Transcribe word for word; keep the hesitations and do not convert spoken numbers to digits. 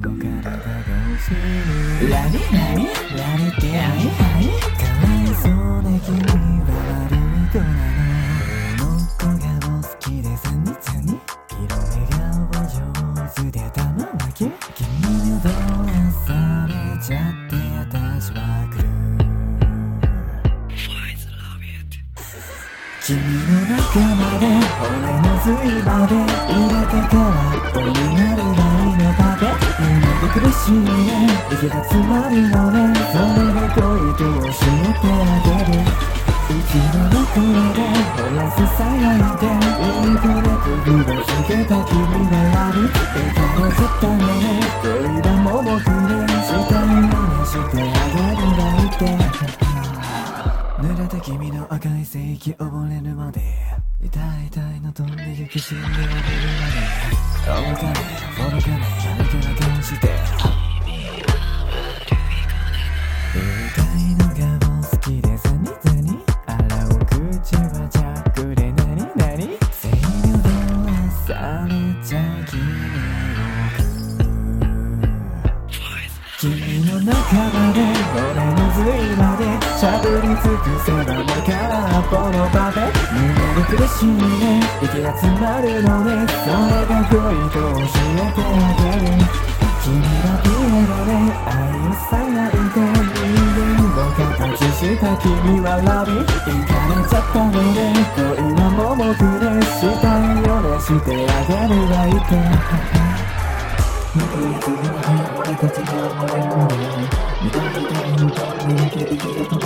の体が欲しいラリラリラリってはいはいかわいそうな君は悪い子なのの子がお好きでさにさに色目がお上手で頭巻き君にどうされちゃって私は来る君の仲間で俺の髄まで入れてから鬼になるないのだべ夢で苦しいね息が詰まるのねそれが恋と教えてあげるうちの中でほらささやいていい子で首をつけた君が悪い笑顔ちゃったのね恋はももくれしたいよねしてあげるがいて濡れた君の赤い聖域溺れるまで痛い痛いの飛んで行き死んで溺れるまで愚かね愚かねあれから顔して痛いのがお好きでさにさに洗う口はじゃくれなになに制御どうされちゃ君君の仲間で俺の髄までしゃぶり尽くせばもう空っぽの場で胸で苦しいね息が詰まるのねそれが恋と教えてあげる君はピエロで愛をさやいて人間の形した君はラビ行かれちゃったのね恋はももくれしたいよねしてあげるがいて僕いつでも俺たちが生まれるので見たいたいのと見抜け生きると